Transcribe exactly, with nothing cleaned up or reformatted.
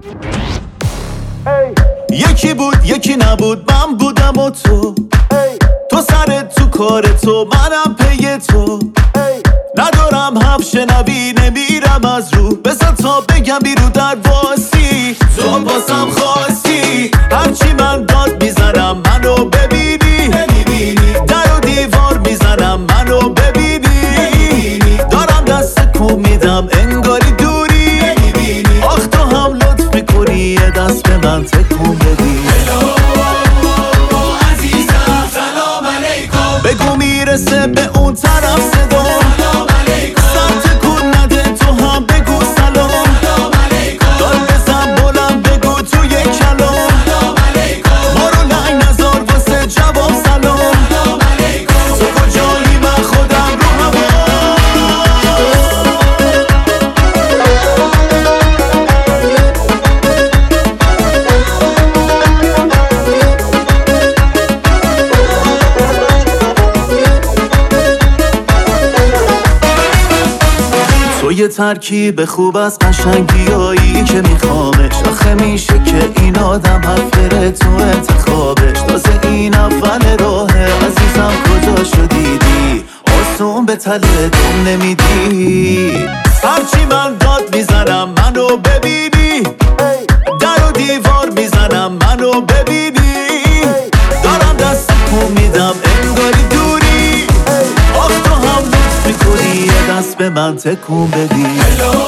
یکی بود یکی نبود، من بودم و تو. تو سرت تو کار تو، منم پی تو. ندارم حرف شنوی، نمیرم از رو. بزن تا بگم بیرو در واسی، تو باسم خواستی. هرچی من داد میزنم منو ببینی، در و دیوار میزنم منو ببینی. دارم دست کو میدم انگاری دوری، آخ تو هم لطف میکنی یه دست به من تکون بدی. عزیزم سلام علیکم، بگو میرسه به اون طرف صدا. سلام علیکم، سر تکون نده تو هم بگو سلام. سلام علیکم، دار بزن بلند بگو توی کلام. سلام علیکم، ما رو لنگ نزار واسه جواب سلام. سلام علیکم، تو کجایی من خودم رو هوا. تو یه ترکیب خوب از قشنگیایی که میخوامش. آخه میشه که این آدم حرف بره تو انتخابش. تازه این اول راهه عزیزم، کجا شدیدی آسون به تله دم نمیدی. هرچی من داد میزنم منو ببینی، در و دیوار میزنم منو ببینی. دارم دست کو میدم انگاری دوری، آخ تو هم لطف میکنی یه دست به من تکون بدی.